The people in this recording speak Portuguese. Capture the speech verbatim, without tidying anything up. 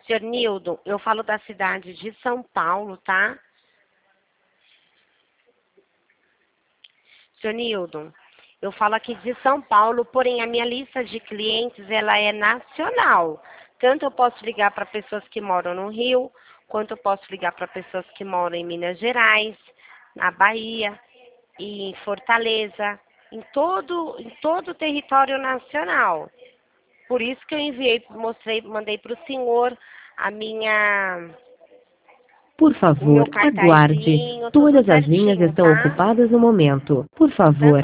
Senhor Nildo, eu falo da cidade de São Paulo, tá? Senhor Nildo, eu falo aqui de São Paulo, porém a minha lista de clientes, ela é nacional. Tanto eu posso ligar para pessoas que moram no Rio, quanto eu posso ligar para pessoas que moram em Minas Gerais, na Bahia, em Fortaleza, em todo, em todo o território nacional. Por isso que eu enviei, mostrei, mandei para o senhor a minha, Por o meu favor, aguarde. cartazinho, tudo Todas as linhas certinho, estão tá? ocupadas no momento. Por favor,